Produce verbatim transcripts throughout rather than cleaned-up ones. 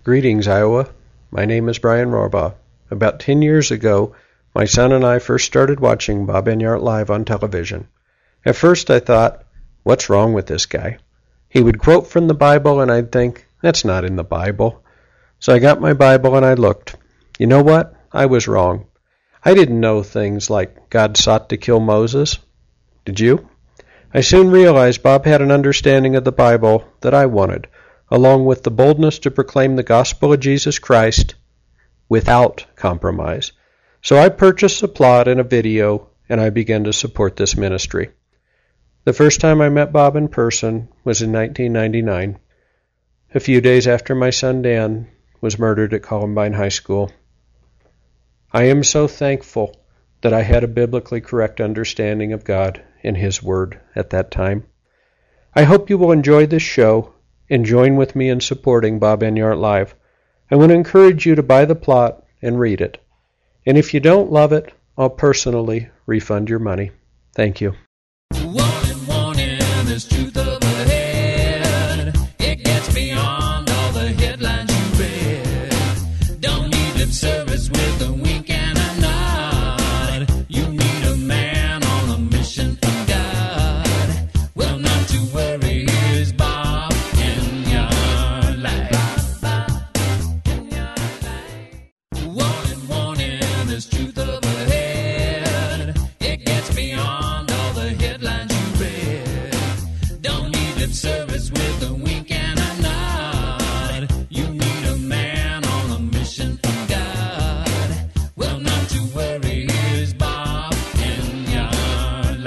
Greetings, Iowa. My name is Brian Rohrbaugh. About ten years ago, my son and I first started watching Bob Enyart live on television. At first I thought, what's wrong with this guy? He would quote from the Bible and I'd think, that's not in the Bible. So I got my Bible and I looked. You know what? I was wrong. I didn't know things like God sought to kill Moses. Did you? I soon realized Bob had an understanding of the Bible that I wanted, along with the boldness to proclaim the gospel of Jesus Christ without compromise. So I purchased a plot and a video, and I began to support this ministry. The first time I met Bob in person was in nineteen ninety-nine, a few days after my son Dan was murdered at Columbine High School. I am so thankful that I had a biblically correct understanding of God and His Word at that time. I hope you will enjoy this show and join with me in supporting Bob Enyart Live. I want to encourage you to buy the plot and read it. And if you don't love it, I'll personally refund your money. Thank you. Warning, warning, there's truth overhead. It gets beyond all the headlines you read. Don't need lip service with a wink and a nod. You need a man on a mission from God. Well, not to worry, here's Bob Enyart Live. Warning, warning, there's truth overhead. It gets beyond all the headlines you read. Don't need lip service with a wink and a nod. You need a man on a mission from God. Well, not to worry, here's Bob Enyart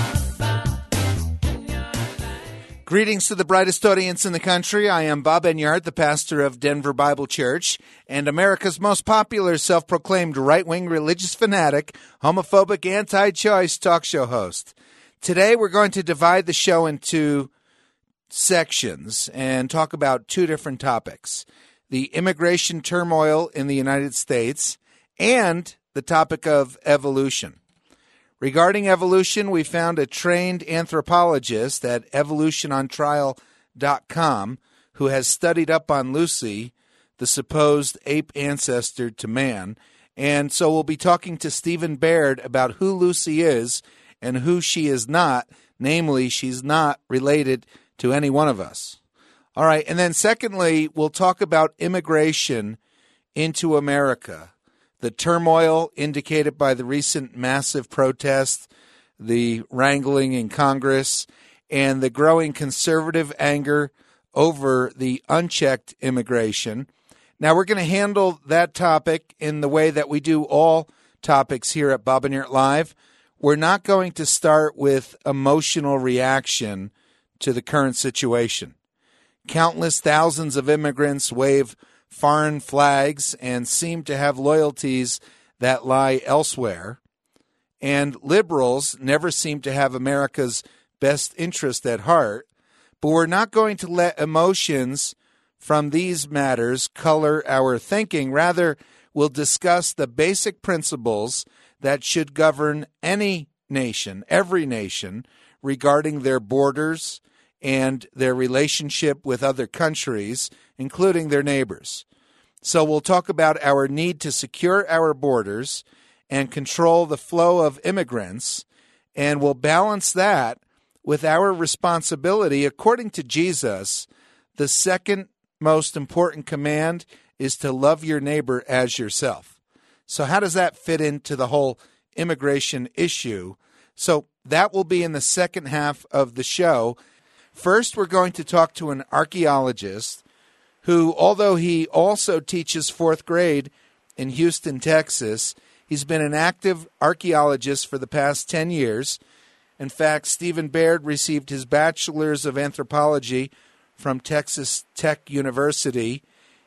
Live. Greetings to the brightest audience in the country. I am Bob Enyart, the pastor of Denver Bible Church, and America's most popular self-proclaimed right-wing religious fanatic, homophobic, anti-choice talk show host. Today we're going to divide the show into sections and talk about two different topics: the immigration turmoil in the United States and the topic of evolution. Regarding evolution, we found a trained anthropologist at evolution on trial dot com who has studied up on Lucy, the supposed ape ancestor to man. And so we'll be talking to Stephen Baird about who Lucy is and who she is not. Namely, she's not related to any one of us. All right, and then secondly, we'll talk about immigration into America. The turmoil indicated by the recent massive protests, the wrangling in Congress, and the growing conservative anger over the unchecked immigration. Now, we're going to handle that topic in the way that we do all topics here at Bob Enyart Live. We're not going to start with emotional reaction to the current situation. Countless thousands of immigrants wave foreign flags and seem to have loyalties that lie elsewhere. And liberals never seem to have America's best interest at heart. But we're not going to let emotions from these matters color our thinking. Rather, we'll discuss the basic principles that should govern any nation, every nation, regarding their borders and their relationship with other countries, including their neighbors. So we'll talk about our need to secure our borders and control the flow of immigrants, and we'll balance that with our responsibility. According to Jesus, the second most important command is to love your neighbor as yourself. So how does that fit into the whole immigration issue? So that will be in the second half of the show. First, we're going to talk to an archaeologist who, although he also teaches fourth grade in Houston, Texas, he's been an active archaeologist for the past ten years. In fact, Stephen Baird received his bachelor's of anthropology from Texas Tech University,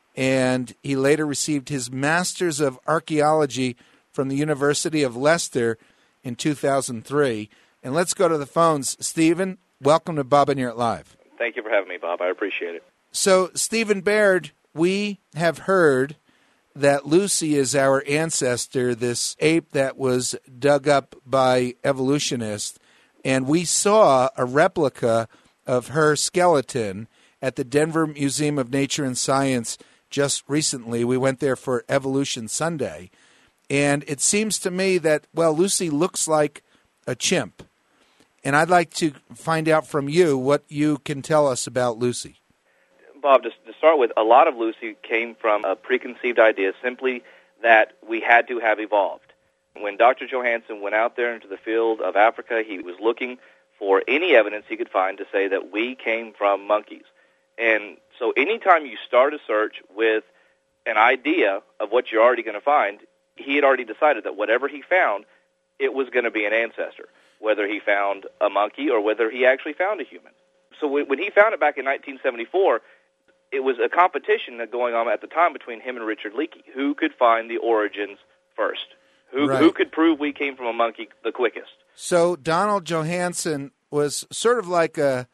and he later received his master's of archaeology from the University of Leicester in two thousand three. And let's go to the phones. Stephen, welcome to Bob Enyart Live. Thank you for having me, Bob. I appreciate it. So, Stephen Baird, we have heard that Lucy is our ancestor, this ape that was dug up by evolutionists, and we saw a replica of her skeleton at the Denver Museum of Nature and Science just recently. We went there for Evolution Sunday, and it seems to me that, well, Lucy looks like a chimp. And I'd like to find out from you what you can tell us about Lucy. Bob, just to start with, a lot of Lucy came from a preconceived idea simply that we had to have evolved. When Doctor Johansen went out there into the field of Africa, he was looking for any evidence he could find to say that we came from monkeys. And so anytime you start a search with an idea of what you're already going to find, he had already decided that whatever he found, it was going to be an ancestor, whether he found a monkey or whether he actually found a human. So when he found it back in nineteen seventy-four, it was a competition going on at the time between him and Richard Leakey. Who could find the origins first? Who, right. who could prove we came from a monkey the quickest? So Donald Johansen was sort of like a,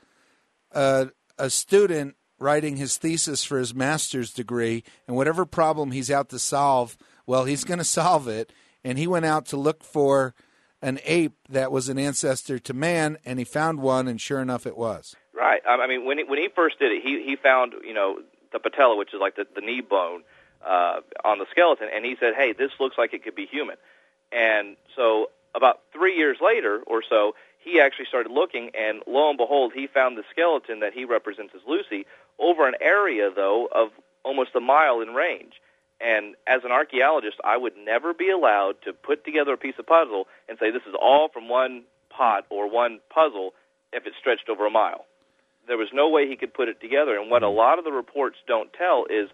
a a student writing his thesis for his master's degree, and whatever problem he's out to solve, well, he's going to solve it. And he went out to look for an ape that was an ancestor to man, and he found one, and sure enough, it was. Right. I mean, when he, when he first did it, he he found, you know, the patella, which is like the, the knee bone, uh, on the skeleton, and he said, hey, this looks like it could be human. And so about three years later or so, he actually started looking, and lo and behold, he found the skeleton that he represents as Lucy over an area, though, of almost a mile in range. And as an archaeologist, I would never be allowed to put together a piece of puzzle and say this is all from one pot or one puzzle if it stretched over a mile. There was no way he could put it together. And what a lot of the reports don't tell is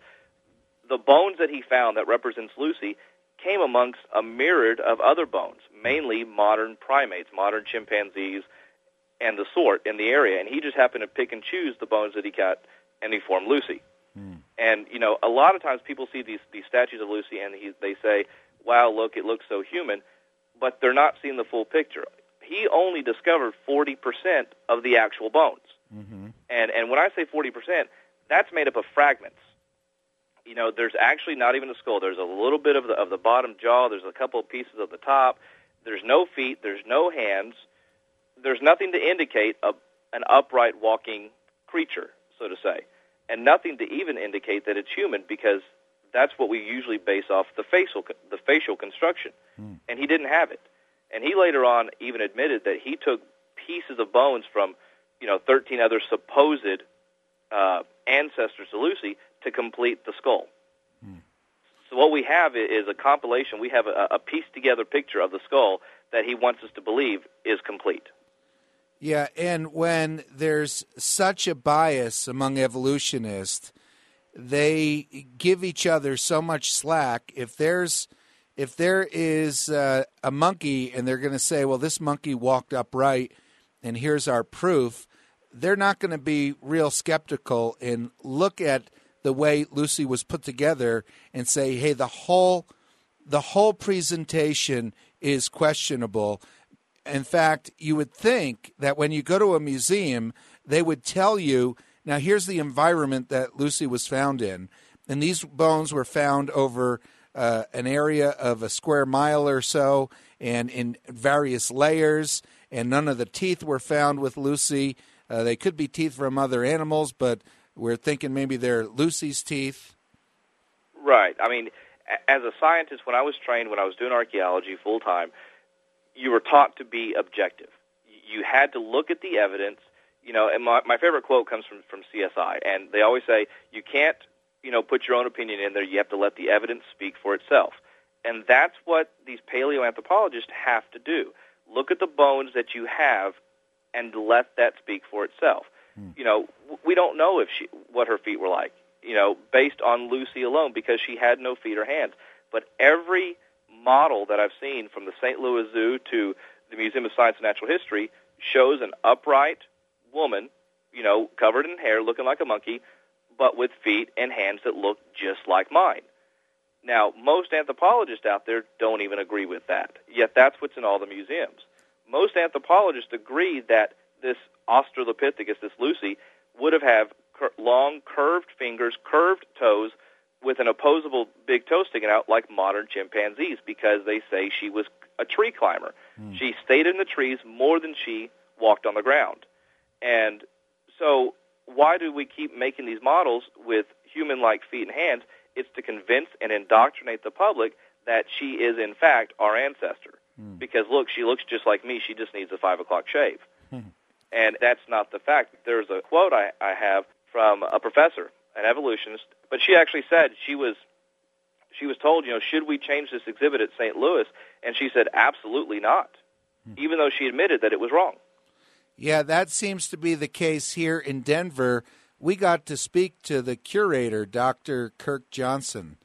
the bones that he found that represents Lucy came amongst a myriad of other bones, mainly modern primates, modern chimpanzees, and the sort in the area. And he just happened to pick and choose the bones that he got, and he formed Lucy. Mm. And, you know, a lot of times people see these, these statues of Lucy, and he, they say, wow, look, it looks so human, but they're not seeing the full picture. He only discovered forty percent of the actual bones. Mm-hmm. And and when I say forty percent, that's made up of fragments. You know, there's actually not even a skull. There's a little bit of the of the bottom jaw. There's a couple of pieces of the top. There's no feet. There's no hands. There's nothing to indicate a, an upright walking creature, so to say, and nothing to even indicate that it's human, because that's what we usually base off the facial the facial construction. Mm. And he didn't have it. And he later on even admitted that he took pieces of bones from, you know, thirteen other supposed uh, ancestors to Lucy to complete the skull. Hmm. So what we have is a compilation. We have a, a pieced-together picture of the skull that he wants us to believe is complete. Yeah, and when there's such a bias among evolutionists, they give each other so much slack. If there's if there is uh, a monkey and they're going to say, well, this monkey walked upright, and here's our proof, they're not going to be real skeptical and look at the way Lucy was put together and say, hey, the whole the whole presentation is questionable. In fact, you would think that when you go to a museum, they would tell you, now here's the environment that Lucy was found in. And these bones were found over uh, an area of a square mile or so and in various layers, and none of the teeth were found with Lucy. Uh, they could be teeth from other animals, but we're thinking maybe they're Lucy's teeth. Right. I mean, as a scientist, when I was trained, when I was doing archaeology full-time, you were taught to be objective. You had to look at the evidence. You know, and my, my favorite quote comes from, from C S I, and they always say, you can't, you know, put your own opinion in there. You have to let the evidence speak for itself. And that's what these paleoanthropologists have to do. Look at the bones that you have and let that speak for itself. Hmm. You know, we don't know if she, what her feet were like, you know, based on Lucy alone, because she had no feet or hands. But every model that I've seen, from the Saint Louis Zoo to the Museum of Science and Natural History, shows an upright woman, you know, covered in hair, looking like a monkey, but with feet and hands that look just like mine. Now, most anthropologists out there don't even agree with that, yet that's what's in all the museums. Most anthropologists agree that this Australopithecus, this Lucy, would have had cur- long, curved fingers, curved toes, with an opposable big toe sticking out like modern chimpanzees, because they say she was a tree climber. Mm. She stayed in the trees more than she walked on the ground. And so why do we keep making these models with human-like feet and hands, it's to convince and indoctrinate the public that she is, in fact, our ancestor. Mm. Because, look, she looks just like me. She just needs a five o'clock shave. Mm. And that's not the fact. There's a quote I, I have from a professor, an evolutionist, but she actually said she was she was told, you know, should we change this exhibit at Saint Louis? And she said, absolutely not, mm. even though she admitted that it was wrong. Yeah, that seems to be the case here in Denver. We got to speak to the curator, Doctor Kirk Johnson,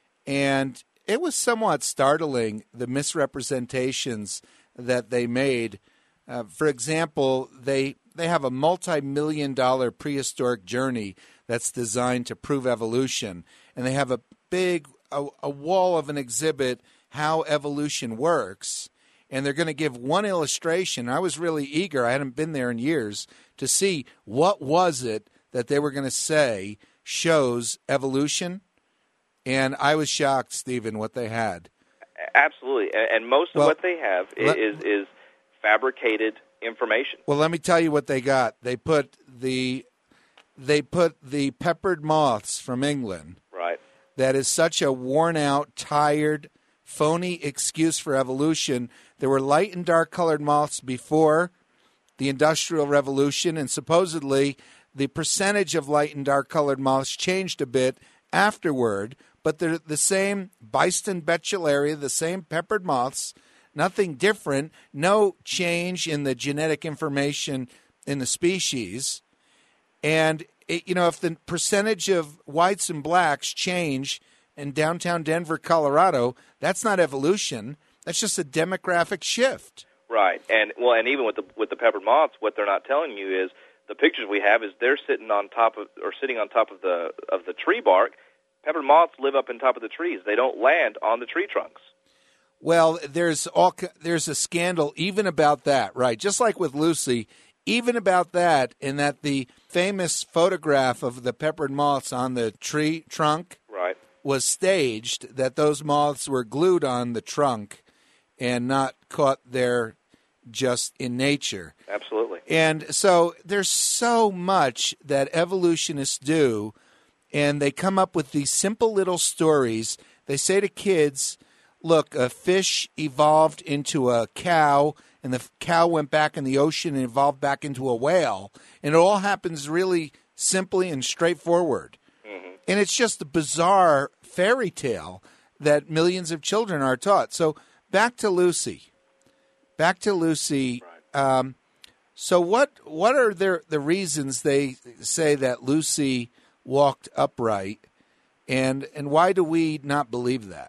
and it was somewhat startling, the misrepresentations that they made. Uh, for example, they they have a multi-million dollar prehistoric journey that's designed to prove evolution, and they have a big a, a wall of an exhibit how evolution works. And they're going to give one illustration. I was really eager. I hadn't been there in years to see what was it that they were going to say shows evolution. And I was shocked, Stephen, what they had. Absolutely. And most of well, what they have let, is is fabricated information. Well, let me tell you what they got. They put the they put the peppered moths from England. Right. That is such a worn-out, tired, phony excuse for evolution. There were light and dark colored moths before the Industrial Revolution, and supposedly the percentage of light and dark colored moths changed a bit afterward, but they're the same Byston betullaria, the same peppered moths, nothing different, no change in the genetic information in the species. And, it, you know, if the percentage of whites and blacks change in downtown Denver, Colorado, that's not evolution. That's just a demographic shift. Right. And well, and even with the with the peppered moths, what they're not telling you is the pictures we have is they're sitting on top of or sitting on top of the of the tree bark. Peppered moths live up on top of the trees. They don't land on the tree trunks. Well, there's all there's a scandal even about that, right? Just like with Lucy, even about that, in that the famous photograph of the peppered moths on the tree trunk right. was staged, that those moths were glued on the trunk and not caught there just in nature. Absolutely. And so there's so much that evolutionists do, and they come up with these simple little stories. They say to kids, look, a fish evolved into a cow, and the cow went back in the ocean and evolved back into a whale. And it all happens really simply and straightforward. Mm-hmm. And it's just a bizarre fairy tale that millions of children are taught. So back to Lucy. Back to Lucy. Right. Um, so what what are their, the reasons they say that Lucy walked upright, and and why do we not believe that?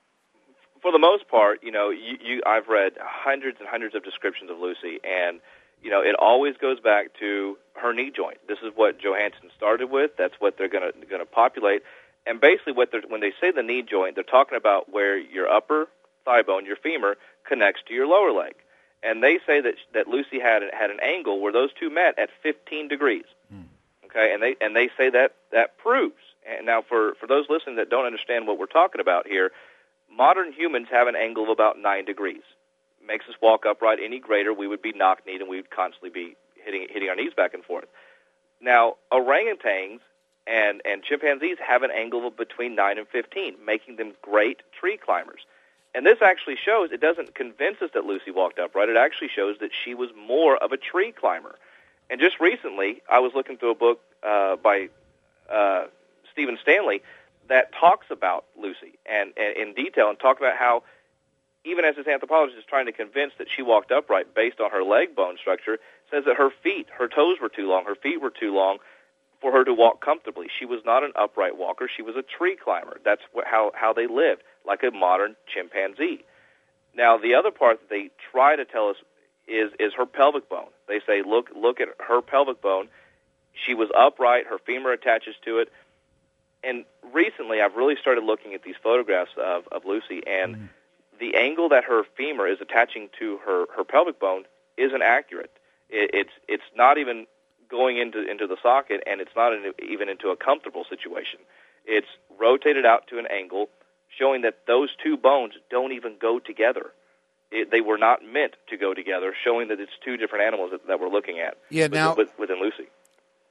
For the most part, you know, you, you I've read hundreds and hundreds of descriptions of Lucy, and you know, it always goes back to her knee joint. This is what Johansen started with. That's what they're going to going to populate. And basically, what they're, when they say the knee joint, they're talking about where your upper thigh bone, your femur, connects to your lower leg. And they say that that Lucy had had an angle where those two met at fifteen degrees. Mm. Okay, and they and they say that that proves. And now, for for those listening that don't understand what we're talking about here, modern humans have an angle of about nine degrees. Makes us walk upright. Any greater, we would be knock-kneed, and we would constantly be hitting hitting our knees back and forth. Now, orangutans and, and chimpanzees have an angle of between nine and fifteen, making them great tree climbers. And this actually shows, it doesn't convince us that Lucy walked upright. It actually shows that she was more of a tree climber. And just recently, I was looking through a book uh, by uh, Stephen Stanley that talks about Lucy and, and in detail, and talk about how, even as this anthropologist is trying to convince that she walked upright based on her leg bone structure, says that her feet, her toes were too long, her feet were too long for her to walk comfortably. She was not an upright walker. She was a tree climber. That's what, how, how they lived, like a modern chimpanzee. Now, the other part that they try to tell us is, is her pelvic bone. They say, look, look at her pelvic bone. She was upright. Her femur attaches to it. And recently, I've really started looking at these photographs of, of Lucy, and mm. the angle that her femur is attaching to her, her pelvic bone isn't accurate. It, it's it's not even going into into the socket, and it's not in, even into a comfortable situation. It's rotated out to an angle, showing that those two bones don't even go together. It, they were not meant to go together, showing that it's two different animals that, that we're looking at yeah, now, within, within Lucy.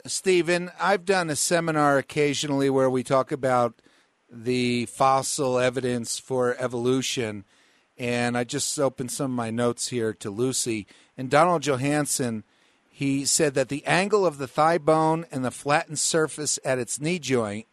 Stephen, I've done a seminar occasionally where we talk about the fossil evidence for evolution, and I just opened some of my notes here to Lucy. And Donald Johanson, he said that the angle of the thigh bone and the flattened surface at its knee joint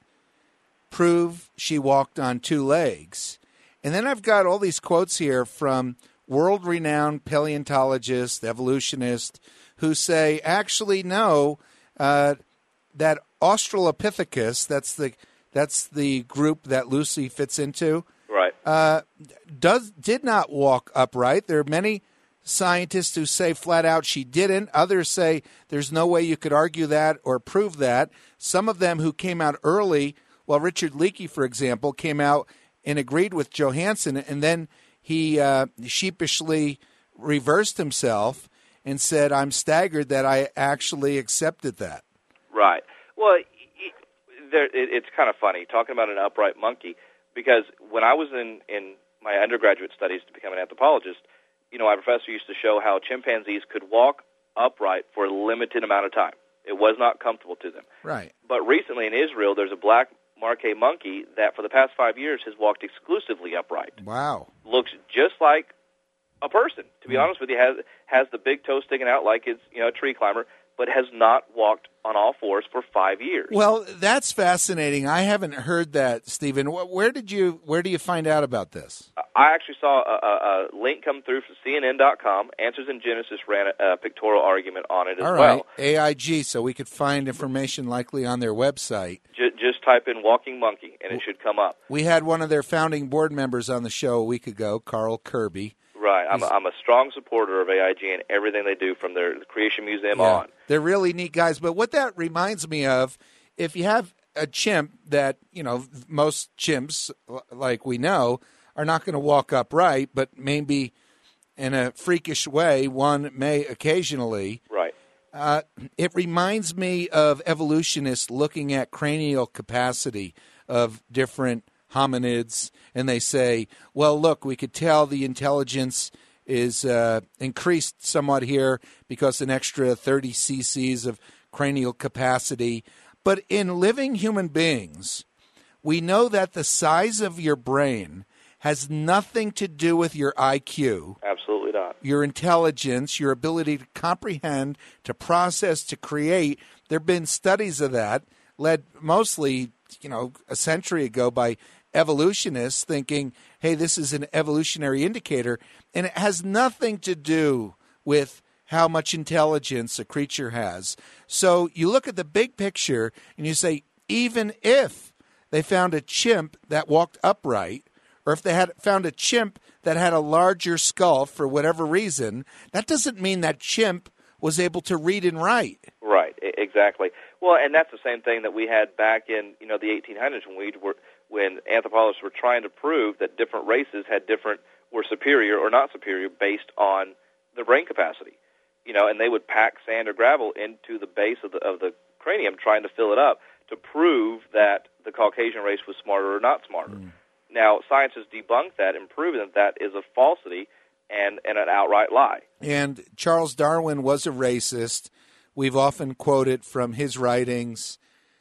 prove she walked on two legs. And then I've got all these quotes here from world-renowned paleontologists, evolutionists, who say, actually, no, uh, that Australopithecus, that's the that's the group that Lucy fits into, Right. uh, does did not walk upright. There are many scientists who say flat out she didn't. Others say there's no way you could argue that or prove that. Some of them who came out early, well, Richard Leakey, for example, came out and agreed with Johanson, and then he uh, sheepishly reversed himself and said, I'm staggered that I actually accepted that. Right. Well, it, there, it, it's kind of funny talking about an upright monkey, because when I was in, in my undergraduate studies to become an anthropologist, you know, my professor used to show how chimpanzees could walk upright for a limited amount of time. It was not comfortable to them. Right. But recently in Israel, there's a black Marquet monkey that for the past five years has walked exclusively upright. Wow. Looks just like a person, to be Mm. honest with you, has has the big toe sticking out like it's, you know, a tree climber, but has not walked on all fours for five years. Well, that's fascinating. I haven't heard that, Stephen. Wh- Where did you where do you find out about this? I actually saw a, a, a link come through from C N N dot com. Answers in Genesis ran a, a pictorial argument on it as All right, well. A I G, so we could find information likely on their website. J- just type in walking monkey, and it should come up. We had one of their founding board members on the show a week ago, Carl Kirby. Right. I'm a, I'm a strong supporter of A I G and everything they do from their Creation Museum Yeah, on. they're really neat guys. But what that reminds me of, if you have a chimp that, you know, most chimps, like we know, are not going to walk upright, but maybe in a freakish way, one may occasionally. Right. Uh, it reminds me of evolutionists looking at cranial capacity of different hominids, and they say, well, look, we could tell the intelligence is uh, increased somewhat here because an extra thirty cc's of cranial capacity. But in living human beings, we know that the size of your brain has nothing to do with your I Q. Absolutely not. Your intelligence, your ability to comprehend, to process, to create. There have been studies of that, led mostly, you know, a century ago by evolutionists thinking, hey, this is an evolutionary indicator, and it has nothing to do with how much intelligence a creature has. So you look at the big picture and you say, even if they found a chimp that walked upright, or if they had found a chimp that had a larger skull for whatever reason, that doesn't mean that chimp was able to read and write. Right, e- exactly. Well, and that's the same thing that we had back in, you know, the eighteen hundreds when we were when anthropologists were trying to prove that different races had different were superior or not superior based on their brain capacity. You know, and they would pack sand or gravel into the base of the of the cranium trying to fill it up to prove that the Caucasian race was smarter or not smarter. Mm. Now, science has debunked that and proven that that is a falsity and, and an outright lie. And Charles Darwin was a racist. We've often quoted from his writings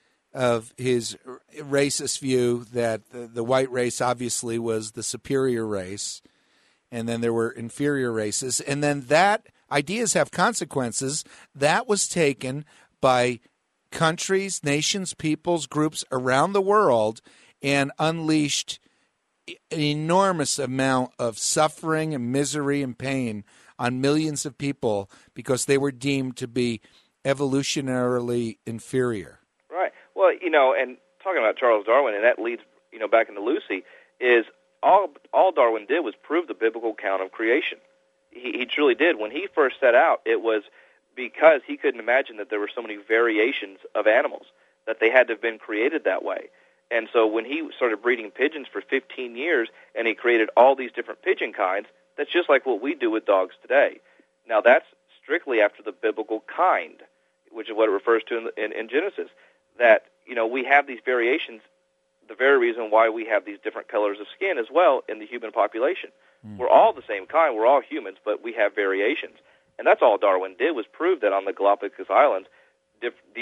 of his racist view that the, the white race obviously was the superior race, and then there were inferior races. And then that, ideas have consequences. That was taken by countries, nations, peoples, groups around the world and unleashed an enormous amount of suffering and misery and pain on millions of people because they were deemed to be evolutionarily inferior. Right. Well, you know, and talking about Charles Darwin, and that leads, you know, back into Lucy, is all all Darwin did was prove the biblical account of creation. He, he truly did. When he first set out, it was because he couldn't imagine that there were so many variations of animals, that they had to have been created that way. And so when he started breeding pigeons for fifteen years and he created all these different pigeon kinds, that's just like what we do with dogs today. Now, that's strictly after the biblical kind, which is what it refers to in, in, in Genesis, that, you know, we have these variations, the very reason why we have these different colors of skin as well in the human population. Mm. We're all the same kind. We're all humans, but we have variations. And that's all Darwin did was prove that on the Galapagos Islands, diff- these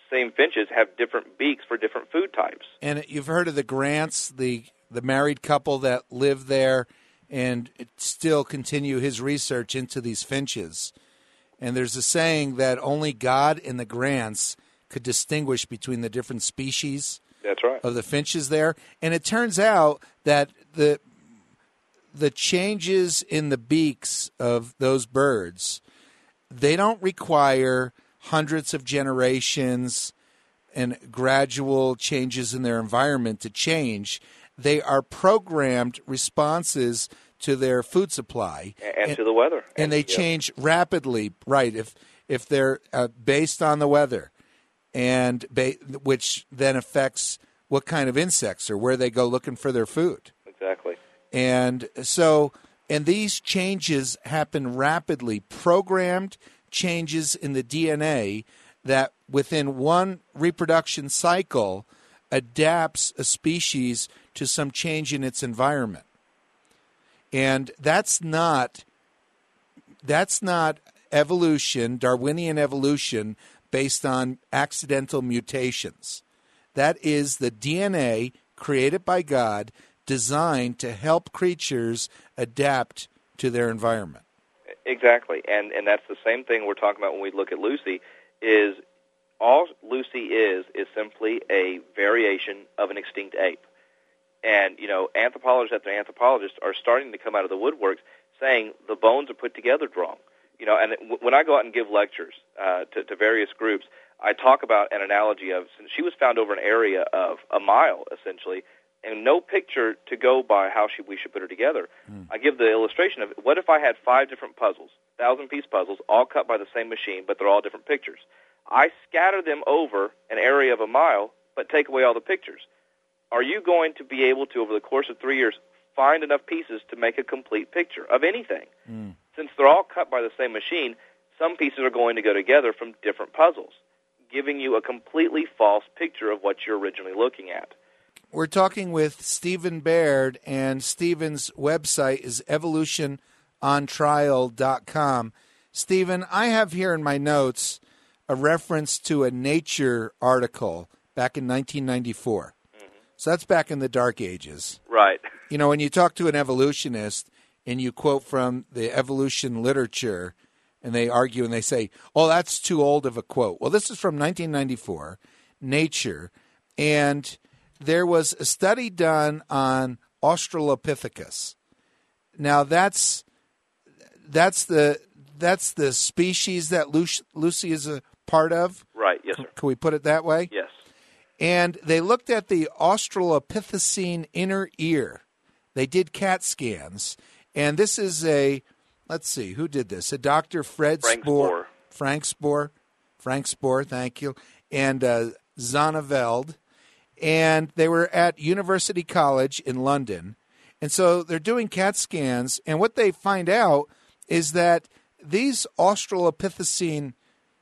same finches have different beaks for different food types. And you've heard of the Grants, the the married couple that live there and still continue his research into these finches. And there's a saying that only God and the Grants could distinguish between the different species That's right. of the finches there. And it turns out that the the changes in the beaks of those birds, they don't require hundreds of generations and gradual changes in their environment to change. They are programmed responses to their food supply. And, and to the weather. And, and they yep. change rapidly, right, if if they're uh, based on the weather, and ba- which then affects what kind of insects or where they go looking for their food. Exactly. And so, and these changes happen rapidly, programmed changes in the D N A that within one reproduction cycle adapts a species to some change in its environment. And that's not that's not evolution, Darwinian evolution based on accidental mutations. That is the D N A created by God, designed to help creatures adapt to their environment. Exactly, and and that's the same thing we're talking about when we look at Lucy, is all Lucy is is simply a variation of an extinct ape. And, you know, anthropologists after anthropologists are starting to come out of the woodworks saying the bones are put together wrong. You know, and w- when I go out and give lectures uh, to, to various groups, I talk about an analogy of, since she was found over an area of a mile, essentially, and no picture to go by how she, we should put her together. Mm. I give the illustration of, what if I had five different puzzles, thousand-piece puzzles, all cut by the same machine, but they're all different pictures? I scatter them over an area of a mile, but take away all the pictures. Are you going to be able to, over the course of three years, find enough pieces to make a complete picture of anything? Mm. Since they're all cut by the same machine, some pieces are going to go together from different puzzles, giving you a completely false picture of what you're originally looking at. We're talking with Stephen Baird, and Stephen's website is evolution on trial dot com. Stephen, I have here in my notes a reference to a Nature article back in nineteen ninety-four. So that's back in the dark ages. Right. You know, when you talk to an evolutionist and you quote from the evolution literature and they argue and they say, oh, that's too old of a quote. Well, this is from nineteen ninety-four, Nature, and there was a study done on Australopithecus. Now, that's that's the that's the species that Lucy, Lucy is a part of? Right, yes, sir. Can we put it that way? Yes. And they looked at the Australopithecine inner ear. They did CAT scans. And this is a, let's see, who did this? A Doctor Fred Frank Spoor. Spoor. Frank Spoor. Frank Spoor, thank you. And uh, Zonneveld. And they were at University College in London. And so they're doing CAT scans. And what they find out is that these Australopithecine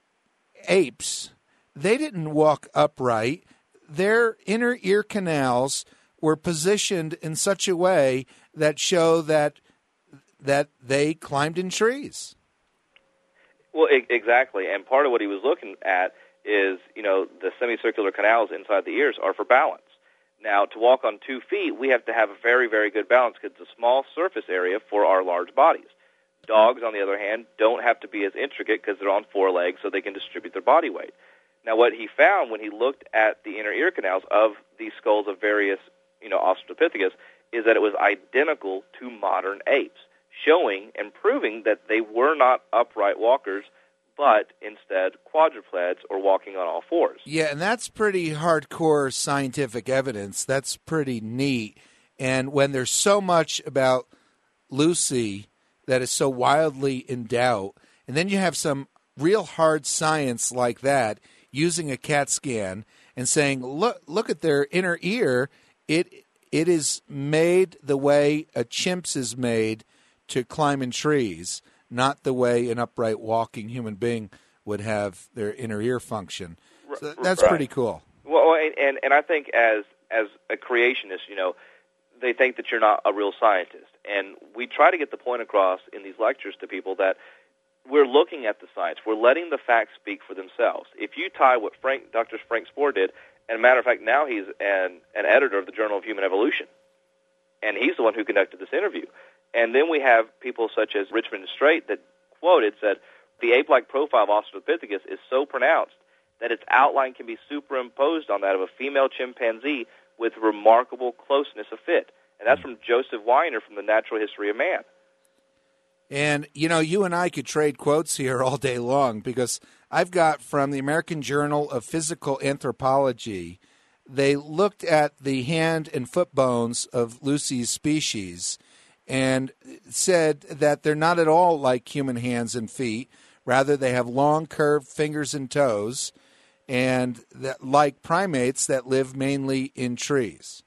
apes, they didn't walk upright. Their inner ear canals were positioned in such a way that show that that they climbed in trees. Well, e- exactly. And part of what he was looking at is, you know, the semicircular canals inside the ears are for balance. Now, to walk on two feet, we have to have a very, very good balance because it's a small surface area for our large bodies. Dogs, on the other hand, don't have to be as intricate because they're on four legs so they can distribute their body weight. Now, what he found when he looked at the inner ear canals of these skulls of various, you know, Australopithecus, is that it was identical to modern apes, showing and proving that they were not upright walkers, but instead quadrupeds or walking on all fours. Yeah, and that's pretty hardcore scientific evidence. That's pretty neat. And when there's so much about Lucy that is so wildly in doubt, and then you have some real hard science like that, using a CAT scan and saying, look look at their inner ear, it it is made the way a chimp's is made to climb in trees, not the way an upright walking human being would have their inner ear function. So that's right. pretty cool. Well, and, and I think as as a creationist, you know, they think that you're not a real scientist. And we try to get the point across in these lectures to people that we're looking at the science. We're letting the facts speak for themselves. If you tie what Frank, Doctor Frank Spoor did, and a matter of fact, now he's an, an editor of the Journal of Human Evolution, and he's the one who conducted this interview. And then we have people such as Richmond Strait that quoted, said, the ape-like profile of Australopithecus is so pronounced that its outline can be superimposed on that of a female chimpanzee with remarkable closeness of fit. And that's from Joseph Weiner from the Natural History of Man. And, you know, you and I could trade quotes here all day long, because I've got from the American Journal of Physical Anthropology, they looked at the hand and foot bones of Lucy's species and said that they're not at all like human hands and feet. Rather, they have long, curved fingers and toes, and that, like primates that live mainly in trees.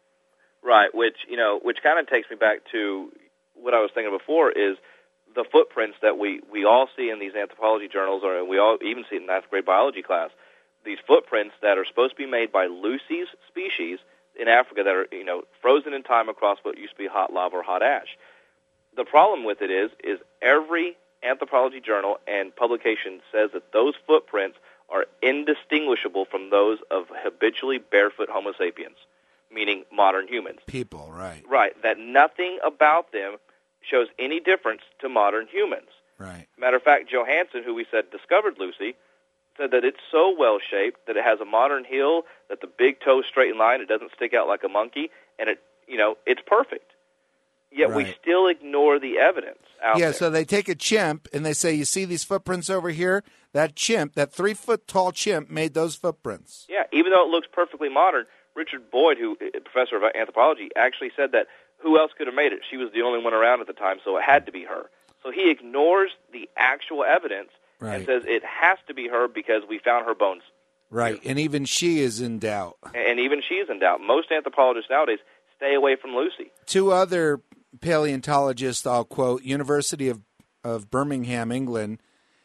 Right, which, you know, which kind of takes me back to what I was thinking before, is the footprints that we, we all see in these anthropology journals, or we all even see it in ninth grade biology class, these footprints that are supposed to be made by Lucy's species in Africa that are, you know, frozen in time across what used to be hot lava or hot ash. The problem with it is, is every anthropology journal and publication says that those footprints are indistinguishable from those of habitually barefoot Homo sapiens, meaning modern humans. People, right. Right, that nothing about them shows any difference to modern humans. Right. Matter of fact, Johansen, who we said discovered Lucy, said that it's so well-shaped that it has a modern heel, that the big toe is straight in line, it doesn't stick out like a monkey, and it, you know, it's perfect. Yet right. we still ignore the evidence out yeah, there. So they take a chimp and they say, you see these footprints over here? That chimp, that three-foot-tall chimp made those footprints. Yeah, even though it looks perfectly modern, Richard Boyd, who a professor of anthropology, actually said that who else could have made it? She was the only one around at the time, so it had to be her. So he ignores the actual evidence right. and says it has to be her because we found her bones. Right, and even she is in doubt. And even she's in doubt. Most anthropologists nowadays stay away from Lucy. Two other paleontologists, I'll quote, University of, of Birmingham, England,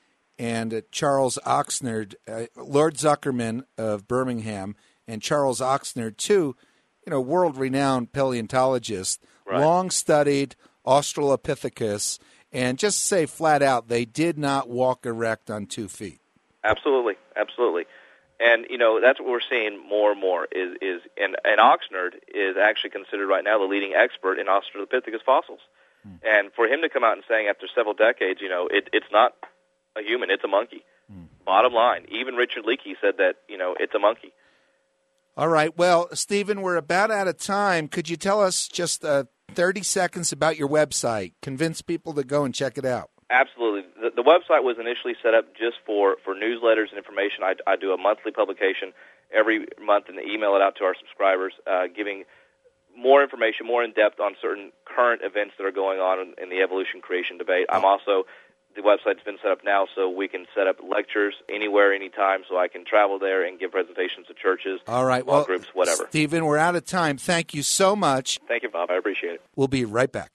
and uh, Charles Oxnard, uh, Lord Zuckerman of Birmingham, and Charles Oxnard, two, you know, world-renowned paleontologists, right. long studied Australopithecus, and just say flat out, they did not walk erect on two feet. Absolutely, absolutely. And, you know, that's what we're seeing more and more is, is and, and Oxnard is actually considered right now the leading expert in Australopithecus fossils. Hmm. And for him to come out and saying after several decades, you know, it, it's not a human, it's a monkey. Hmm. Bottom line, even Richard Leakey said that, you know, it's a monkey. All right. Well, Stephen, we're about out of time. Could you tell us just uh, thirty seconds about your website? Convince people to go and check it out. Absolutely. The, the website was initially set up just for, for newsletters and information. I, I do a monthly publication every month and email it out to our subscribers, uh, giving more information, more in-depth on certain current events that are going on in, in the evolution creation debate. I'm also, the website's been set up now so we can set up lectures anywhere, anytime, so I can travel there and give presentations to churches, all right, small well, groups, whatever. Stephen, we're out of time. Thank you so much. Thank you, Bob. I appreciate it. We'll be right back.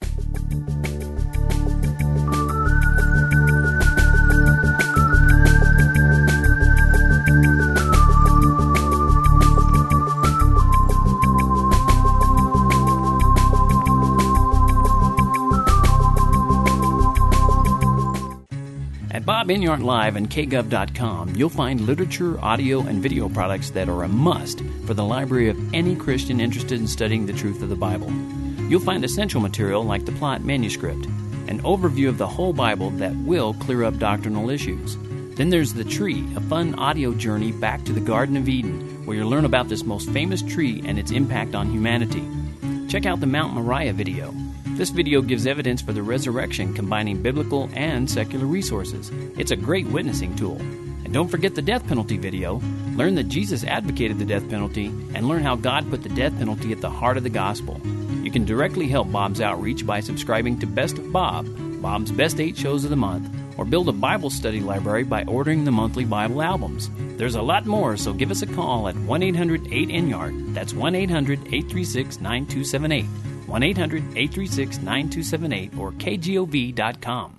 At Bob Enyart Live and K Gov dot com, you'll find literature, audio, and video products that are a must for the library of any Christian interested in studying the truth of the Bible. You'll find essential material like the Plot manuscript, an overview of the whole Bible that will clear up doctrinal issues. Then there's The Tree, a fun audio journey back to the Garden of Eden, where you'll learn about this most famous tree and its impact on humanity. Check out the Mount Moriah video. This video gives evidence for the resurrection, combining biblical and secular resources. It's a great witnessing tool. And don't forget the death penalty video. Learn that Jesus advocated the death penalty and learn how God put the death penalty at the heart of the gospel. You can directly help Bob's outreach by subscribing to Best of Bob, Bob's Best Eight Shows of the Month, or build a Bible study library by ordering the monthly Bible albums. There's a lot more, so give us a call at one eight hundred eight N Y A R D. That's one eight hundred eight three six nine two seven eight. one eight hundred eight three six nine two seven eight or K G O V dot com.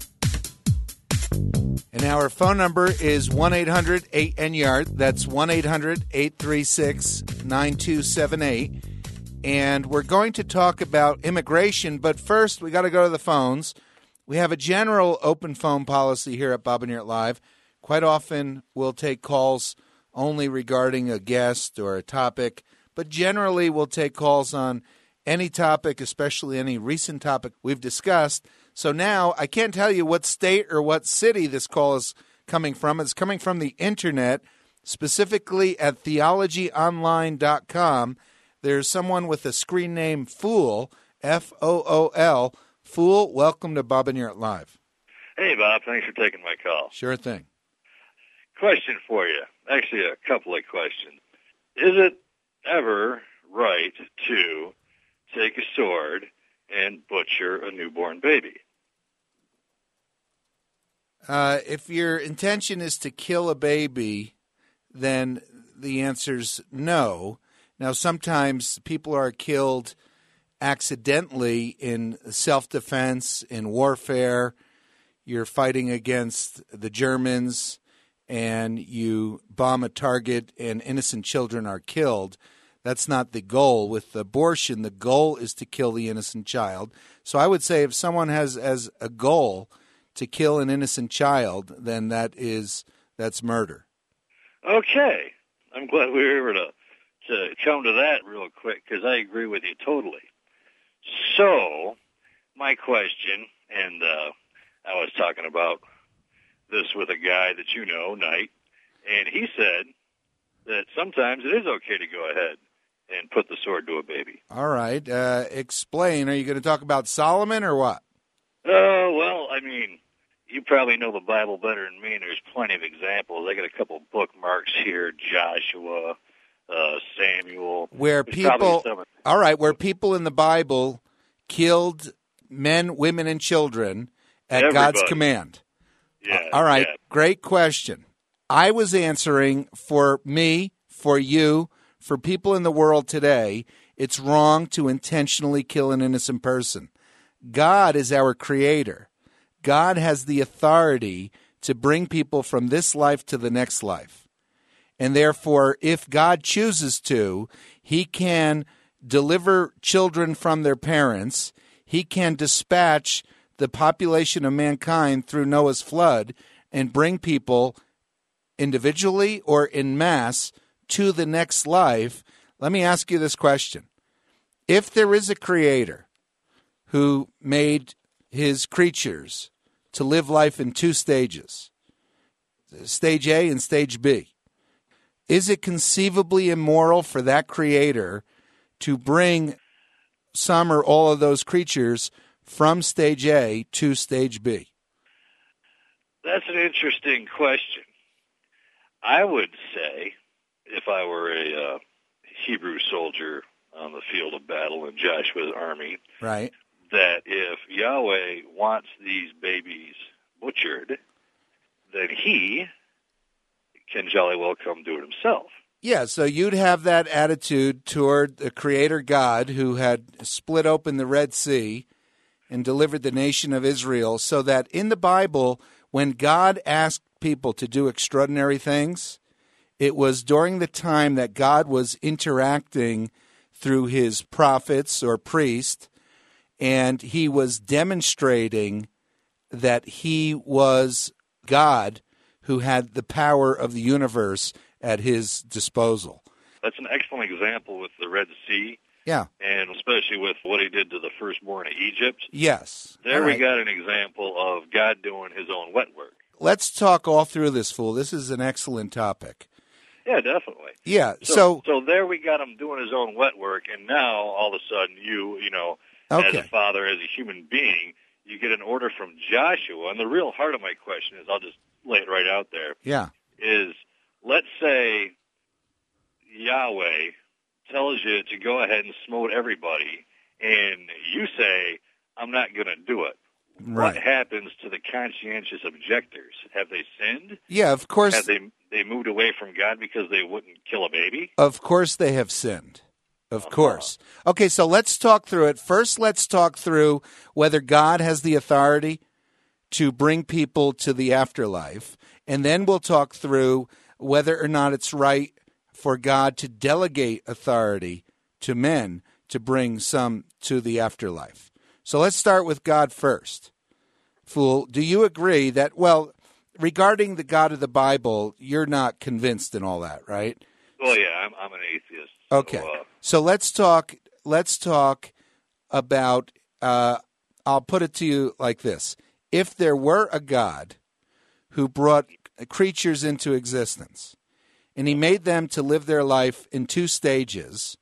And our phone number is one eight hundred eight N Y A R D. That's one eight hundred eight three six nine two seven eight. And we're going to talk about immigration, but first we got to go to the phones. We have a general open phone policy here at Bob and Yurt Live. Quite often we'll take calls only regarding a guest or a topic, but generally we'll take calls on any topic, especially any recent topic we've discussed. So now I can't tell you what state or what city this call is coming from. It's coming from the internet, specifically at theology online dot com. There's someone with a screen name Fool, F O O L. Fool, welcome to Bob and Yurt Live. Hey, Bob. Thanks for taking my call. Sure thing. Question for you. Actually, a couple of questions. Is it ever right to take a sword and butcher a newborn baby? Uh, if your intention is to kill a baby, then the answer's no. Now, sometimes people are killed accidentally in self-defense, in warfare. You're fighting against the Germans, and you bomb a target, and innocent children are killed. That's not the goal. With abortion, the goal is to kill the innocent child. So I would say if someone has as a goal to kill an innocent child, then that is that's murder. Okay. I'm glad we were able to, to come to that real quick, because I agree with you totally. So, my question, and uh, I was talking about this with a guy that you know, Knight, and he said that sometimes it is okay to go ahead and put the sword to a baby. All right. Uh, explain. Are you going to talk about Solomon or what? Oh, uh, well, I mean, you probably know the Bible better than me, and there's plenty of examples. I got a couple bookmarks here, Joshua, uh, Samuel. Where There's people, some, all right, where people in the Bible killed men, women, and children at everybody. God's command. Yeah. All right, yeah. Great question. I was answering for me, for you, for people in the world today, it's wrong to intentionally kill an innocent person. God is our creator. God has the authority to bring people from this life to the next life. And therefore, if God chooses to, he can deliver children from their parents. He can dispatch the population of mankind through Noah's flood and bring people individually or in mass to the next life. Let me ask you this question. If there is a creator who made his creatures to live life in two stages, stage A and stage B, is it conceivably immoral for that creator to bring some or all of those creatures from stage A to stage B? That's an interesting question. I would say, if I were a uh, Hebrew soldier on the field of battle in Joshua's army, right, that if Yahweh wants these babies butchered, then he can jolly well come do it himself. Yeah, so you'd have that attitude toward the Creator God who had split open the Red Sea and delivered the nation of Israel, so that in the Bible, when God asked people to do extraordinary things, it was during the time that God was interacting through his prophets or priests, and he was demonstrating that he was God who had the power of the universe at his disposal. That's an excellent example with the Red Sea. Yeah. And especially with what he did to the firstborn of Egypt. Yes. There all we right. got an example of God doing his own wet work. Let's talk all through this, Fool. This is an excellent topic. Yeah, definitely. Yeah, So, so... so there we got him doing his own wet work, and now all of a sudden you, you know, Okay. as a father, as a human being, you get an order from Joshua. And the real heart of my question is, I'll just lay it right out there, yeah. is let's say Yahweh tells you to go ahead and smote everybody, and you say, I'm not going to do it. Right. What happens to the conscientious objectors? Have they sinned? Yeah, of course. Have they they moved away from God because they wouldn't kill a baby? Of course they have sinned. Of course. Okay, so let's talk through it. First, let's talk through whether God has the authority to bring people to the afterlife, and then we'll talk through whether or not it's right for God to delegate authority to men to bring some to the afterlife. So let's start with God first. Fool, do you agree that, well, regarding the God of the Bible, you're not convinced in all that, right? Well, yeah, I'm, I'm an atheist. So, Okay. Uh, So let's talk, let's talk about, uh, I'll put it to you like this. If there were a God who brought creatures into existence, and he made them to live their life in two stages,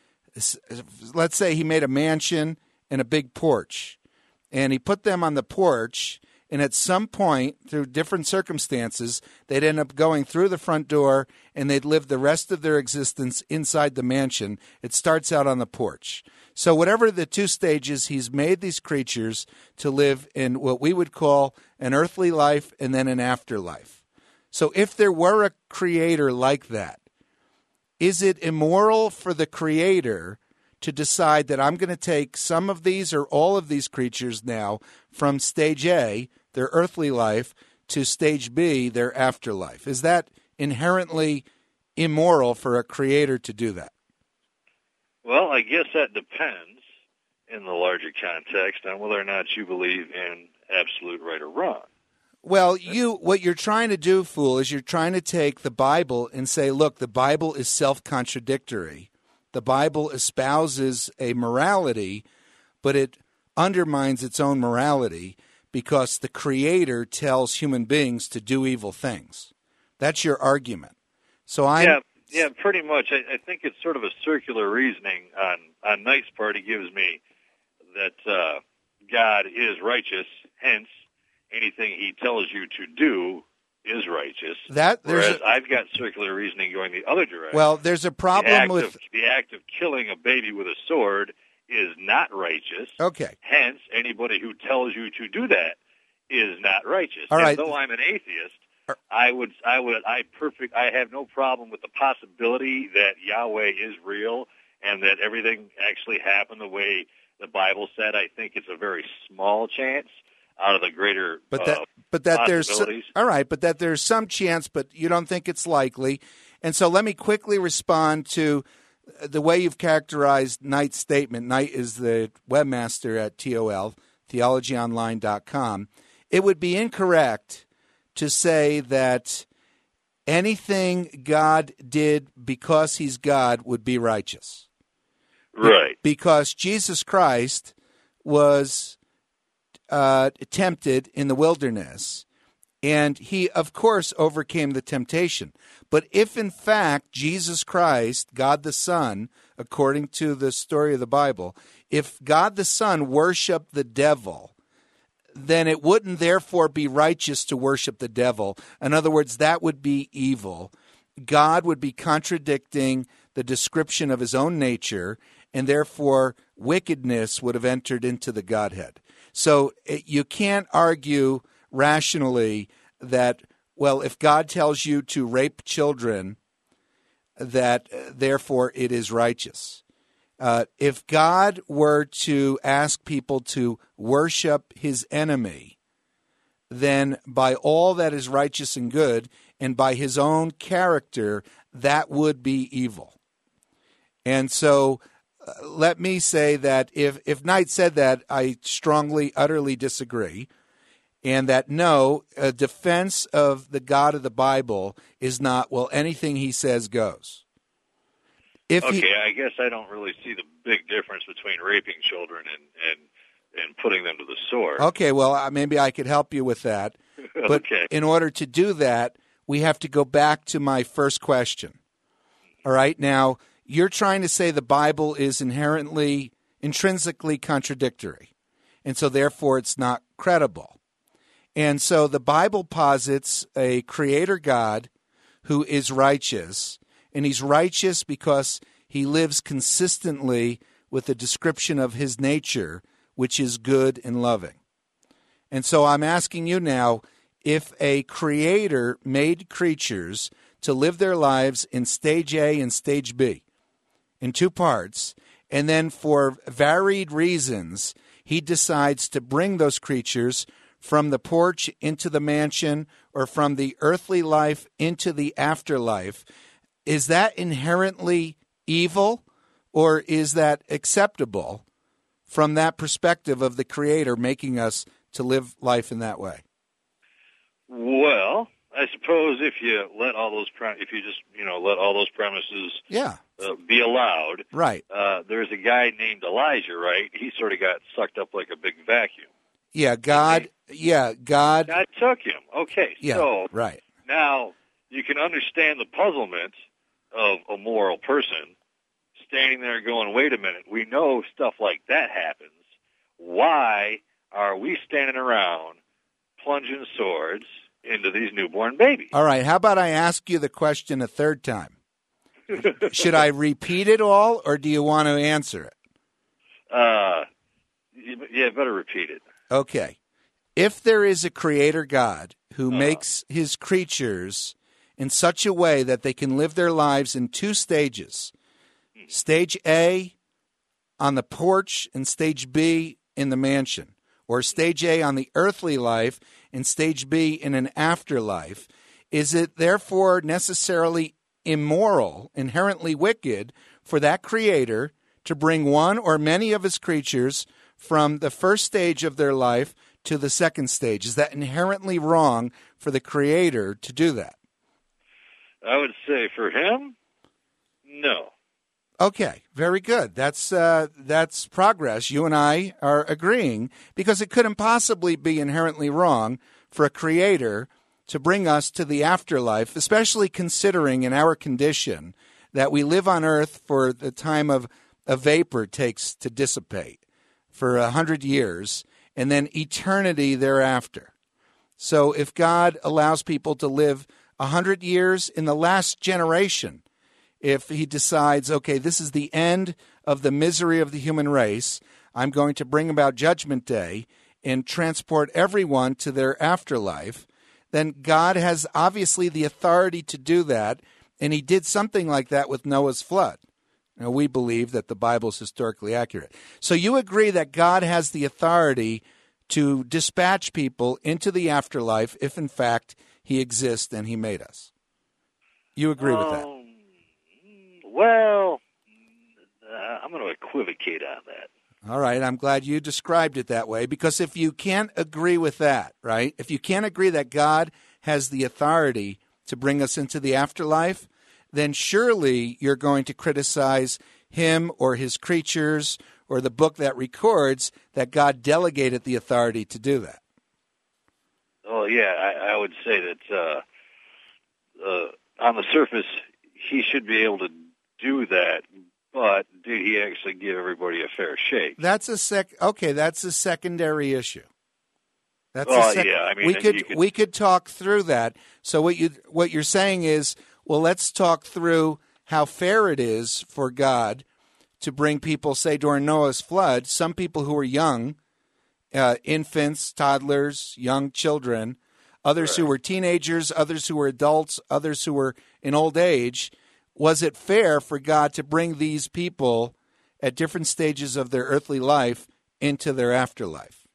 let's say he made a mansion and a big porch, and he put them on the porch, and at some point, through different circumstances, they'd end up going through the front door, and they'd live the rest of their existence inside the mansion. It starts out on the porch. So whatever the two stages, he's made these creatures to live in what we would call an earthly life and then an afterlife. So if there were a creator like that, is it immoral for the creator to decide that I'm going to take some of these or all of these creatures now from stage A, their earthly life, to stage B, their afterlife? Is that inherently immoral for a creator to do that? well, I guess that depends in the larger context on whether or not you believe in absolute right or wrong. Well, you what you're trying to do, Fool, is you're trying to take the Bible and say, look, the Bible is self-contradictory. The Bible espouses a morality, but it undermines its own morality because the Creator tells human beings to do evil things. That's your argument. So I Yeah, yeah, pretty much. I, I think it's sort of a circular reasoning on, on Knight's part. He gives me that uh, God is righteous, hence anything he tells you to do is righteous. That there's Whereas a, I've got circular reasoning going the other direction. well, there's a the problem act with of, the act of killing a baby with a sword is not righteous. okay. Hence, anybody who tells you to do that is not righteous. All right. And though I'm an atheist, I would, I would, I perfect, I have no problem with the possibility that Yahweh is real and that everything actually happened the way the Bible said. I think it's a very small chance out of the greater But that, uh, but that there's possibilities. all right, but that there's some chance, but you don't think it's likely. And so let me quickly respond to the way you've characterized Knight's statement. Knight is the webmaster at T O L, theology online dot com. It would be incorrect to say that anything God did because he's God would be righteous. Right. Because Jesus Christ was uh, tempted in the wilderness, and he, of course, overcame the temptation. But if, in fact, Jesus Christ, God the Son, according to the story of the Bible, if God the Son worshiped the devil, then it wouldn't therefore be righteous to worship the devil. In other words, that would be evil. God would be contradicting the description of his own nature, and therefore wickedness would have entered into the Godhead. So you can't argue rationally that, well, if God tells you to rape children, that uh, therefore it is righteous. Uh, if God were to ask people to worship his enemy, then by all that is righteous and good, and by his own character, that would be evil. And so uh, let me say that if, if Knight said that, I strongly, utterly disagree. And that, no, a defense of the God of the Bible is not, well, anything he says goes. If Okay, he, I guess I don't really see the big difference between raping children and, and, and putting them to the sword. Okay, well, uh, maybe I could help you with that. But Okay. in order to do that, we have to go back to my first question. All right, now, you're trying to say the Bible is inherently, intrinsically contradictory, and so therefore it's not credible. And so the Bible posits a creator God who is righteous, and he's righteous because he lives consistently with the description of his nature, which is good and loving. And so I'm asking you now, if a creator made creatures to live their lives in stage A and stage B, in two parts, and then for varied reasons, he decides to bring those creatures from the porch into the mansion or from the earthly life into the afterlife, is that inherently evil, or is that acceptable from that perspective of the Creator making us to live life in that way? Well, I suppose if you let all those pre- if you just you know let all those premises Yeah. uh, be allowed, Right. uh, there's a guy named Elijah, right? He sort of got sucked up like a big vacuum. Yeah, God, yeah, God, God took him. Okay, yeah, so right. now you can understand the puzzlement of a moral person standing there going, wait a minute, we know stuff like that happens. Why are we standing around plunging swords into these newborn babies? All right, how about I ask you the question a third time? Should I repeat it all, or do you want to answer it? Uh, yeah, better repeat it. Okay. If there is a creator God who Uh. makes his creatures in such a way that they can live their lives in two stages, stage A on the porch and stage B in the mansion, or stage A on the earthly life and stage B in an afterlife, is it therefore necessarily immoral, inherently wicked, for that creator to bring one or many of his creatures from the first stage of their life to the second stage? Is that inherently wrong for the creator to do that? I would say for him, no. Okay, very good. That's uh, that's progress. You and I are agreeing, because it couldn't possibly be inherently wrong for a creator to bring us to the afterlife, especially considering in our condition that we live on earth for the time of a vapor takes to dissipate for a hundred years, and then eternity thereafter. So if God allows people to live a hundred years in the last generation, if he decides, okay, this is the end of the misery of the human race, I'm going to bring about Judgment Day and transport everyone to their afterlife, then God has obviously the authority to do that, and he did something like that with Noah's flood. Now, we believe that the Bible is historically accurate. So you agree that God has the authority to dispatch people into the afterlife if, in fact, he exists and he made us. You agree with that? Um, well, uh, I'm going to equivocate on that. All right, I'm glad you described it that way, because if you can't agree with that, right, if you can't agree that God has the authority to bring us into the afterlife, then surely you're going to criticize him or his creatures or the book that records that God delegated the authority to do that. Oh, yeah, I, I would say that uh, uh, on the surface, he should be able to do that, but did he actually give everybody a fair shake? That's a sec. Okay, that's a secondary issue. That's Oh, a sec- yeah, I mean, we then could, you could- we could talk through that. So what you what you're saying is, well, let's talk through how fair it is for God to bring people, say during Noah's flood, some people who were young, uh, infants, toddlers, young children, others Right. who were teenagers, others who were adults, others who were in old age. Was it fair for God to bring these people at different stages of their earthly life into their afterlife?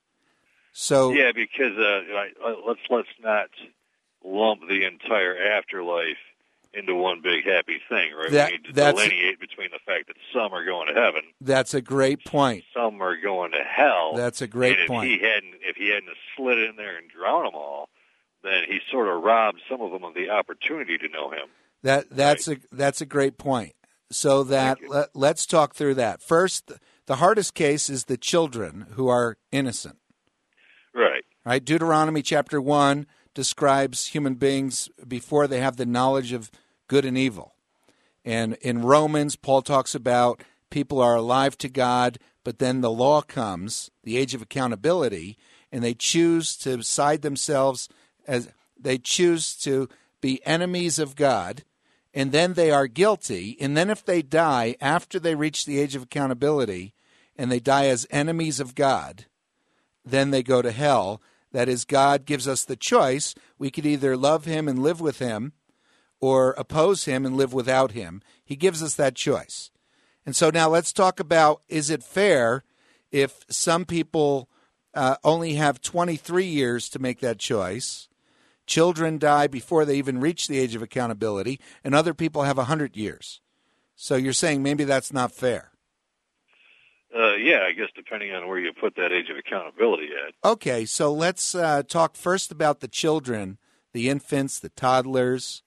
So Yeah, because uh, I- I- let's let's not lump the entire afterlife into one big happy thing, right? That- we need to that's- delineate between the fact that some are going to heaven, that's a great point. some are going to hell. That's a great and if point. he hadn't, if he hadn't slid in there and drowned them all, then he sort of robbed some of them of the opportunity to know him. That that's a that's a great point. So that Thank you. let, let's talk through that. First, the hardest case is the children who are innocent. Right. Right? Deuteronomy chapter one describes human beings before they have the knowledge of good and evil. And in Romans, Paul talks about people are alive to God, but then the law comes, the age of accountability, and they choose to side themselves as they choose to be enemies of God, and then they are guilty. And then if they die after they reach the age of accountability and they die as enemies of God, then they go to hell. That is, God gives us the choice. We could either love him and live with him or oppose him and live without him. He gives us that choice. And so now let's talk about, is it fair if some people uh, only have twenty-three years to make that choice, children die before they even reach the age of accountability, and other people have one hundred years? So you're saying maybe that's not fair. Uh, yeah, I guess depending on where you put that age of accountability at. Okay, so let's uh, talk first about the children, the infants, the toddlers.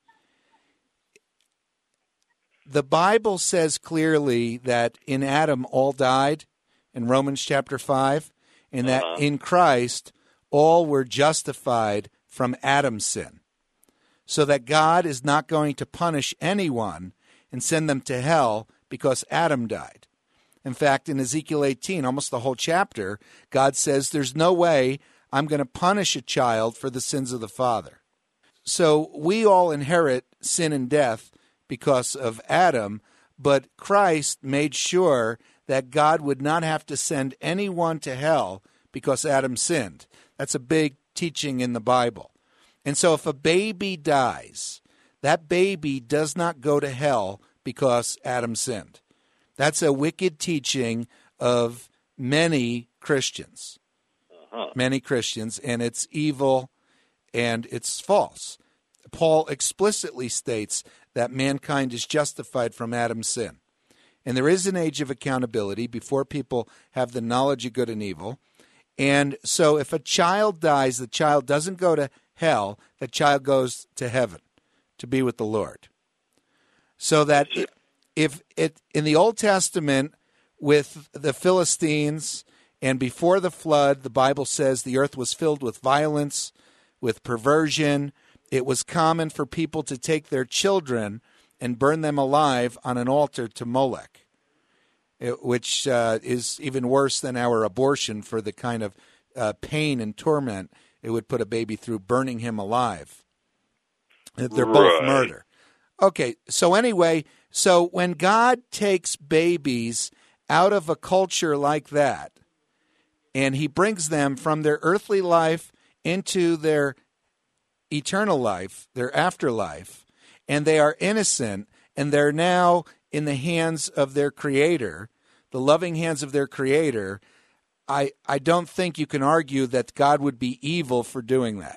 The Bible says clearly that in Adam all died, in Romans chapter five, and that Uh-huh. in Christ all were justified from Adam's sin. So that God is not going to punish anyone and send them to hell because Adam died. In fact, in Ezekiel eighteen, almost the whole chapter, God says there's no way I'm going to punish a child for the sins of the father. So we all inherit sin and death because of Adam, but Christ made sure that God would not have to send anyone to hell because Adam sinned. That's a big teaching in the Bible. And so if a baby dies, that baby does not go to hell because Adam sinned. That's a wicked teaching of many Christians. Uh-huh. Many Christians, and it's evil and it's false. Paul explicitly states that mankind is justified from Adam's sin. And there is an age of accountability before people have the knowledge of good and evil. And so if a child dies, the child doesn't go to hell, the child goes to heaven to be with the Lord. So that if it in the Old Testament with the Philistines and before the flood, the Bible says the earth was filled with violence, with perversion. It was common for people to take their children and burn them alive on an altar to Molech, which uh, is even worse than our abortion for the kind of uh, pain and torment it would put a baby through, burning him alive. They're both Right. murder. Okay, so anyway, so when God takes babies out of a culture like that, and he brings them from their earthly life into their eternal life, their afterlife, and they are innocent, and they're now in the hands of their Creator, the loving hands of their Creator, I, I don't think you can argue that God would be evil for doing that.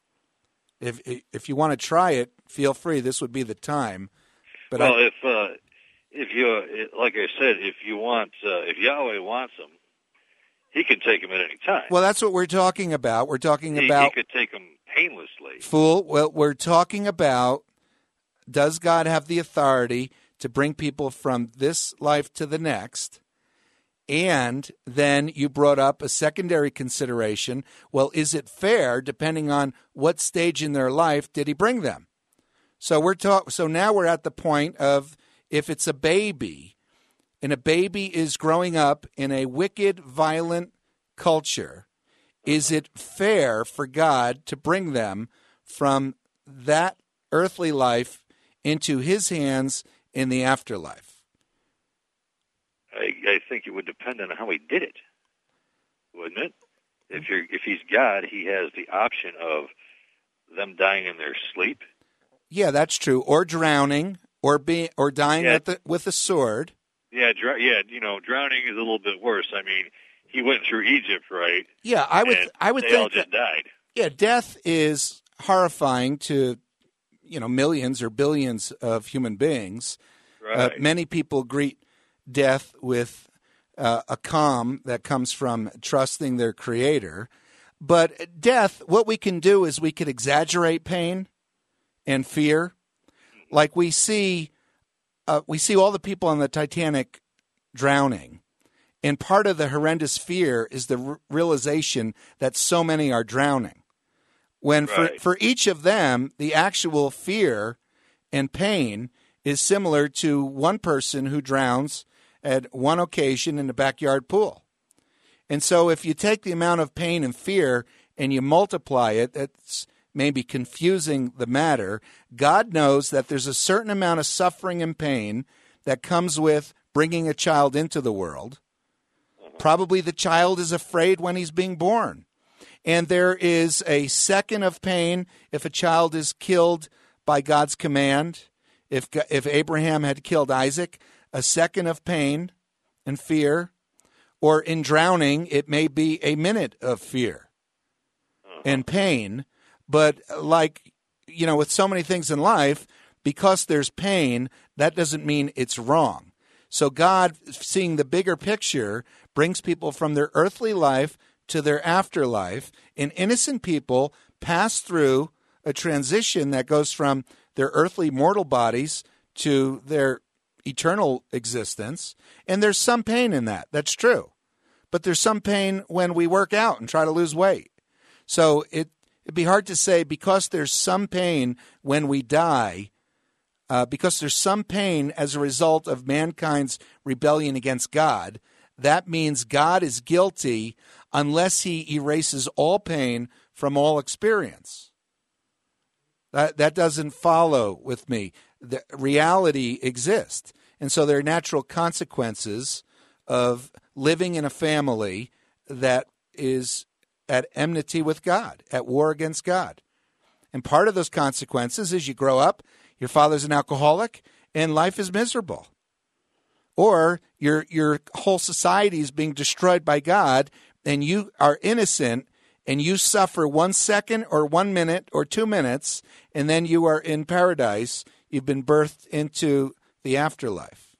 If if you want to try it, feel free. This would be the time. But well, I, if uh, if you like I said, if you want, uh, if Yahweh wants them, He can take them at any time. well, that's what we're talking about. We're talking he, about he could take them painlessly. fool. Well, we're talking about, does God have the authority to bring people from this life to the next? And then you brought up a secondary consideration. Well, is it fair, depending on what stage in their life did he bring them? So we're talk- So now we're at the point of, if it's a baby, and a baby is growing up in a wicked, violent culture, is it fair for God to bring them from that earthly life into his hands in the afterlife? I, I think it would depend on how he did it, wouldn't it? If you're if he's God, he has the option of them dying in their sleep. Yeah, that's true. Or drowning, or be, or dying Yeah. at the, with a sword. Yeah, dr- yeah. You know, drowning is a little bit worse. I mean, he went through Egypt, right? Yeah, I would. And I would they all think. just That, died. yeah, death is horrifying to, you know, millions or billions of human beings. Right. Uh, many people greet death with uh, a calm that comes from trusting their Creator. But death, what we can do is we could exaggerate pain and fear. Like we see, uh, we see all the people on the Titanic drowning. And part of the horrendous fear is the r- realization that so many are drowning. When Right. for, for each of them, the actual fear and pain is similar to one person who drowns at one occasion in a backyard pool. And so if you take the amount of pain and fear and you multiply it, that's maybe confusing the matter. God knows that there's a certain amount of suffering and pain that comes with bringing a child into the world. Probably the child is afraid when he's being born. And there is a second of pain if a child is killed by God's command. If if Abraham had killed Isaac, a second of pain and fear. Or in drowning, it may be a minute of fear and pain. But like, you know, with so many things in life, because there's pain, that doesn't mean it's wrong. So God, seeing the bigger picture, brings people from their earthly life to their afterlife, and innocent people pass through a transition that goes from their earthly mortal bodies to their eternal existence, and there's some pain in that. That's true. But there's some pain when we work out and try to lose weight. So it, it'd be hard to say because there's some pain when we die, uh, because there's some pain as a result of mankind's rebellion against God, that means God is guilty unless he erases all pain from all experience. That, that doesn't follow with me. The reality exists. And so there are natural consequences of living in a family that is at enmity with God, at war against God. And part of those consequences is you grow up, your father's an alcoholic, and life is miserable. Or your your whole society is being destroyed by God, and you are innocent, and you suffer one second or one minute or two minutes, and then you are in paradise. You've been birthed into the afterlife.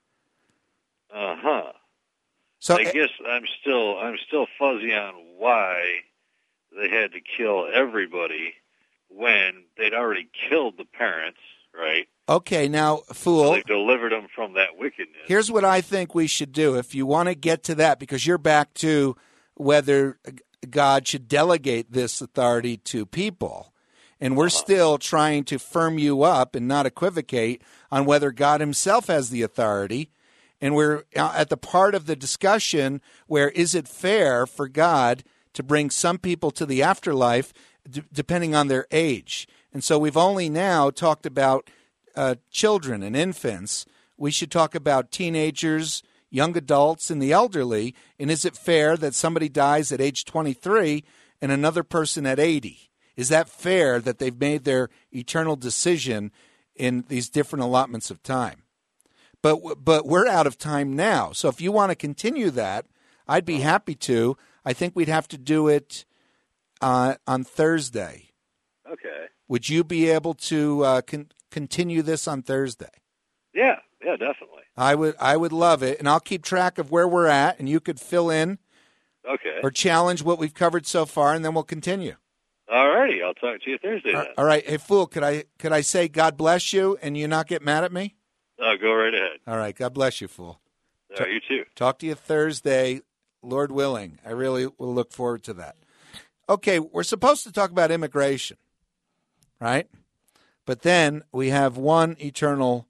Uh-huh. So I guess I'm still I'm still fuzzy on why they had to kill everybody when they'd already killed the parents, right? Okay, now, fool. So they delivered them from that wickedness. Here's what I think we should do. If you want to get to that, because you're back to whether God should delegate this authority to people, and we're uh-huh. still trying to firm you up and not equivocate on whether God himself has the authority. And we're at the part of the discussion where is it fair for God to bring some people to the afterlife d- depending on their age. And so we've only now talked about uh, children and infants. We should talk about teenagers, young adults, and the elderly. And is it fair that somebody dies at age twenty-three and another person at eighty? Is that fair that they've made their eternal decision in these different allotments of time? But but we're out of time now. So if you want to continue that, I'd be happy to. I think we'd have to do it uh, on Thursday. Okay. Would you be able to uh, con- continue this on Thursday? Yeah, yeah, definitely. I would I would love it, and I'll keep track of where we're at, and you could fill in okay. or challenge what we've covered so far, and then we'll continue. All righty. I'll talk to you Thursday then. All right. Hey, Fool, could I, could I say God bless you and you not get mad at me? Uh, go right ahead. All right. God bless you, Fool. All right, you too. Talk to you Thursday, Lord willing. I really will look forward to that. Okay, we're supposed to talk about immigration, right? But then we have one eternal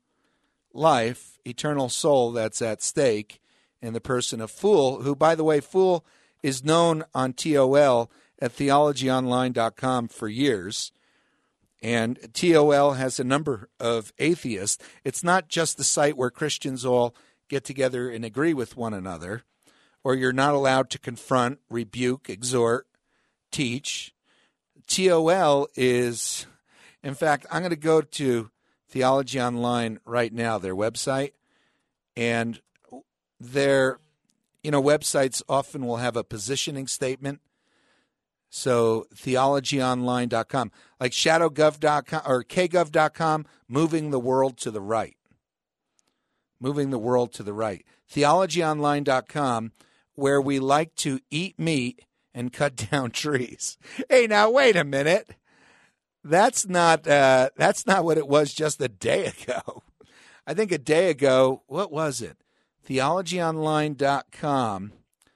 life, eternal soul that's at stake in the person of Fool, who, by the way, Fool is known on T O L at theology online dot com for years. And T O L has a number of atheists. It's not just the site where Christians all get together and agree with one another, or you're not allowed to confront, rebuke, exhort, teach. T O L is, in fact, I'm going to go to Theology Online right now, their website, and their, you know, websites often will have a positioning statement. So theology online dot com, like shadow gov dot com or k gov dot com, moving the world to the right. Moving the world to the right. theology online dot com, where we like to eat meat and cut down trees. Hey, now wait a minute. That's not uh, that's not what it was just a day ago. I think a day ago, what was it? theology online dot com,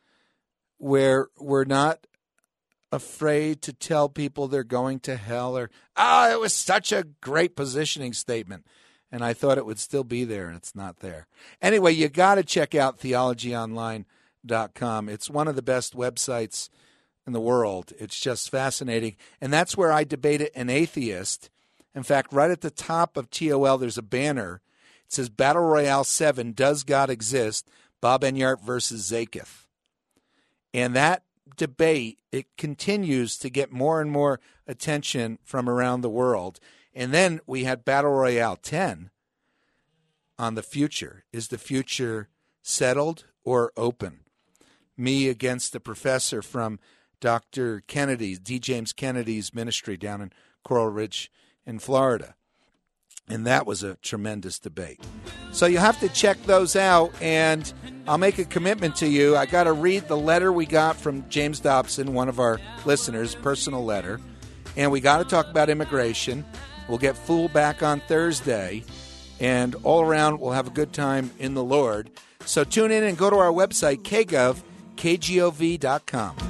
where we're not afraid to tell people they're going to hell, or, oh, it was such a great positioning statement. And I thought it would still be there, and it's not there. Anyway, you got to check out theology online dot com. It's one of the best websites in the world. It's just fascinating. And that's where I debated an atheist. In fact, right at the top of T O L, there's a banner. It says, Battle Royale seven, Does God Exist? Bob Enyart versus Zakieth. And that debate, it continues to get more and more attention from around the world. And then we had Battle Royale ten on the future. Is the future settled or open? Me against the professor from Doctor Kennedy's, D. James Kennedy's ministry down in Coral Ridge in Florida. And that was a tremendous debate. So you'll have to check those out, and I'll make a commitment to you. I got to read the letter we got from James Dobson, one of our listeners, personal letter, and we got to talk about immigration. We'll get Fool back on Thursday, and all around we'll have a good time in the Lord. So tune in and go to our website, K G O V, K G O V dot com.